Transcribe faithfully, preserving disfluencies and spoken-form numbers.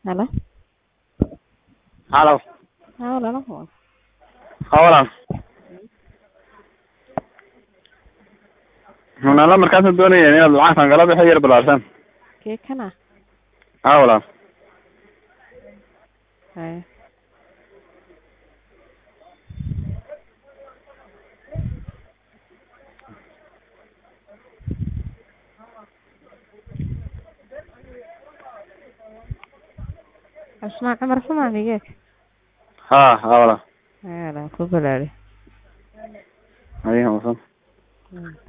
Halo. Halo. Haa walaal ma Haa walaal. Nala markaas doonaya inaad lacagtan kala bixiyo yar balaarsan. kee kana Haa walaal. haya asma Cumar Suma migeek Haa haa walaal. haya ku balaari Adiga wasan. Hmm.